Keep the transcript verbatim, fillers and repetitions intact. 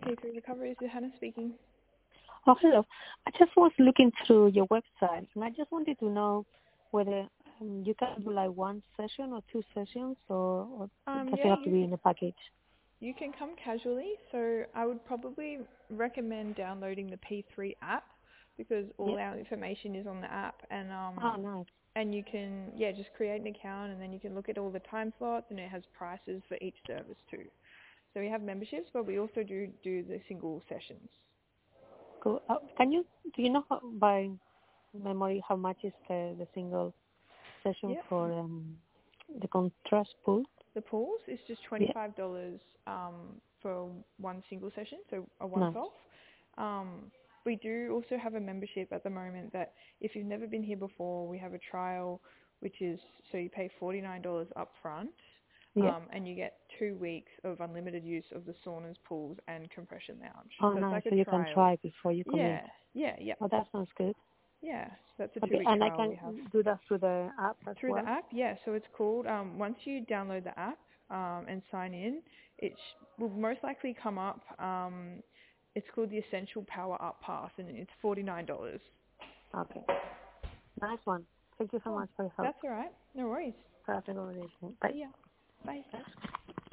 P three Recovery, this is Hannah speaking. Oh, hello. I just was looking through your website, and I just wanted to know whether um, you can do like one session or two sessions, or, or Um, does it yeah, have to you be in a package? you can come casually, so I would probably recommend downloading the P three app because Yeah. all our information is on the app, and Oh, um, nice. and you can yeah just create an account, and then you can look at all the time slots, and it has prices for each service too. So we have memberships, but we also do do the single sessions. Cool. Uh, can you do you know how, by memory how much is the, the single session Yep. for um, the contrast pool? The pools is just Yeah. twenty-five dollars um, for one single session, so a Nice. once-off. Um, we do also have a membership at the moment that if you've never been here before, we have a trial, which is, so you pay forty-nine dollars up front, Yeah. um, and you get two weeks of unlimited use of the saunas, pools, and compression lounge. Oh, So it's nice. like a So you can trial. try before you commit. Yeah, yeah, yeah, Oh, that sounds good. yeah. So that's a Okay, two-week and I trial we can have. do that through the app as Through the well. app, yeah. So it's called, um, once you download the app um, and sign in, it sh- will most likely come up. Um, it's called the Essential Power Up Pass, and it's forty-nine dollars. Okay. Nice one. Thank you so Oh, much for your help. that's all right. No worries. Perfect recommendation. Bye. See ya. Bye. Bye.